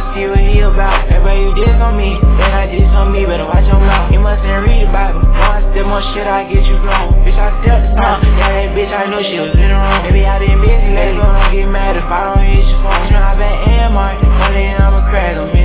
see what he about. Everybody you diss on me, then I diss on me, better watch your mouth. You mustn't read the Bible. One step more shit, I get you blown. Bitch, I stepped the song. Yeah, that bitch, I know she was in the room. Maybe I been busy lately, so don't get mad if I don't hit your phone. You know I been AMR, one day I'ma crack 'em.